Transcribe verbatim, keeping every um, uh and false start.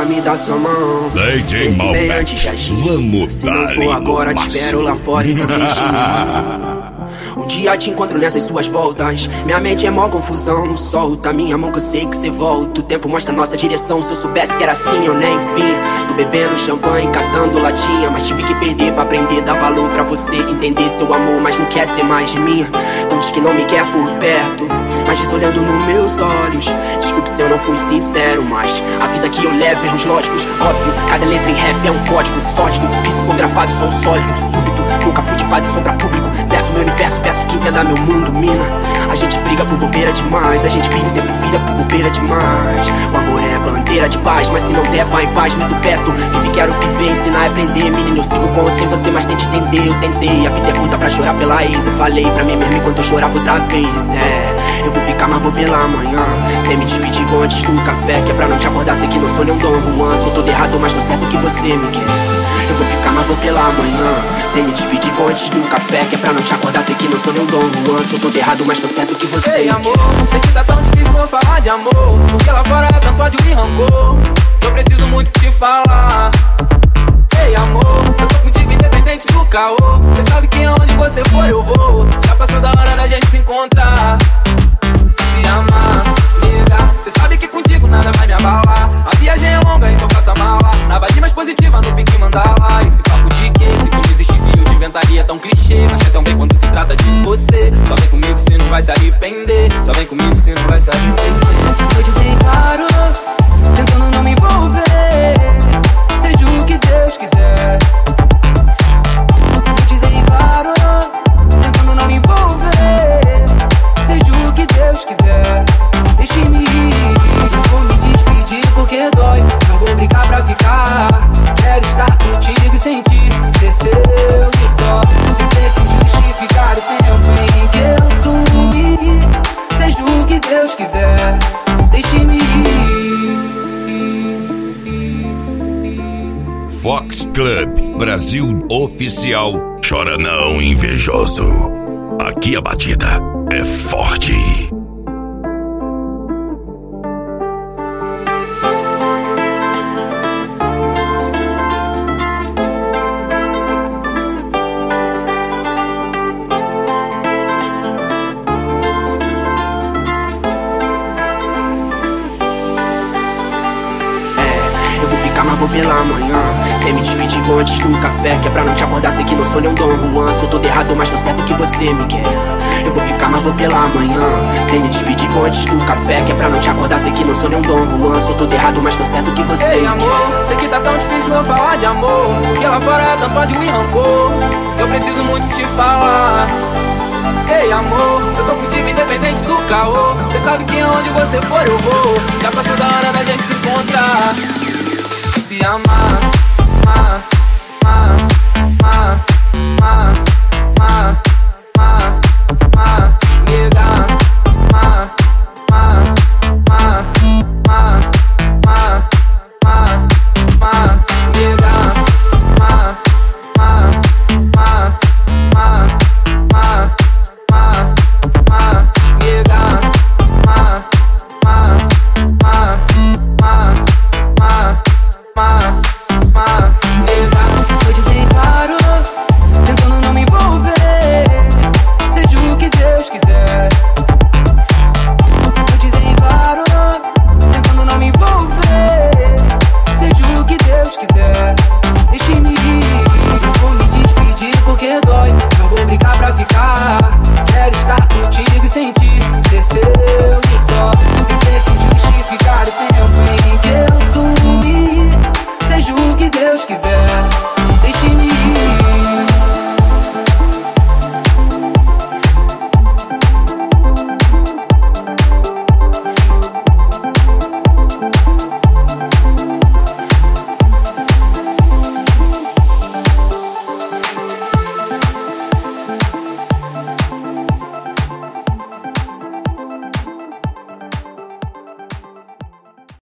me dá sua mão. D J Malbec, vamos se não for agora, te espero lá fora e tu deixa. Um dia te encontro nessas suas voltas. Minha mente é mó confusão, não solta minha mão que eu sei que cê volta. O tempo mostra nossa direção, se eu soubesse que era assim eu nem vi. Tô bebendo champanhe, catando latinha, mas tive que perder pra aprender, dar valor pra você entender seu amor, mas não quer ser mais de mim. Tu diz que não me quer por perto, mas diz olhando nos meus olhos. Desculpe se eu não fui sincero, mas a vida que eu levo, erros lógicos, óbvio. Cada letra em rap é um código sórdido, psicografado, som sólido, súbito. Nunca fui de fase sombra público, verso meu universo, peço que entenda meu mundo, mina. A gente briga por bobeira demais, a gente perde tempo, vida por bobeira demais. O amor é bandeira de paz, mas se não der, vai em paz, meto perto. Vive, quero viver, ensinar e aprender. Menino, eu sigo com ou sem você, mas tente entender. Eu tentei, a vida é curta pra chorar pela ex. Eu falei pra mim mesmo enquanto eu chorava outra vez. É, eu vou ficar, mas vou pela manhã. Sem me despedir, vou antes do café, que é pra não te acordar, sei que não sou nem um Dom Juan. Sou todo errado, mas tô certo que você me quer. Eu vou ficar, mas vou pela manhã. Sem me despedir, vou antes do café, que é pra não te acordar, sei que não sou nem um Dom Juan. Sou todo errado, mas tô certo que você Ei, me amor, quer. sei que tá tão difícil eu falar de amor, porque lá fora é tanto ódio e rancor. Eu preciso muito te falar. Ei, amor, eu tô contigo independente do caô. Cê sabe que aonde você for eu vou. Já passou da hora da gente se encontrar, se amar, nega. Cê sabe que contigo nada vai me abalar. A viagem é longa, então faça mala. Na vibe mais positiva, no pique mandala. Esse papo de que se tu não existisse eu te inventaria tão clichê, mas é tão bem quando se trata de você. Só vem comigo, cê não vai se arrepender. Só vem comigo, cê não vai se arrepender. Eu disse claro, tentando não me envolver. Seja o que Deus quiser. Eu disse claro, tentando não me envolver. Seja o que Deus quiser. Deixe-me ir, não vou me despedir porque dói. Não vou brigar pra ficar. Quero estar contigo e sentir ser seu e só. Sem ter que justificar o tempo em que eu sumi. Seja o que Deus quiser. Deixe-me ir. Fox Club Brasil Oficial. Chora não, invejoso. Aqui a batida é forte. Mas vou pela manhã. Sem me despedir, vou antes do café, que é pra não te acordar, sei que não sou nem um Dom Juan. Sou todo errado, mas tô certo que você me quer. Eu vou ficar, mas vou pela manhã. Sem me despedir, vou antes do café, que é pra não te acordar, sei que não sou nem um Dom Juan. Sou todo errado, mas tô certo que você Ei, me amor, quer. sei que tá tão difícil eu falar de amor, porque lá fora é tanto ódio e rancor. Eu preciso muito te falar. Ei, amor, eu tô contigo independente do caô. Cê sabe que aonde você for eu vou. Já passou da hora da gente se encontrar, se amar, amar, amar, amar, amar.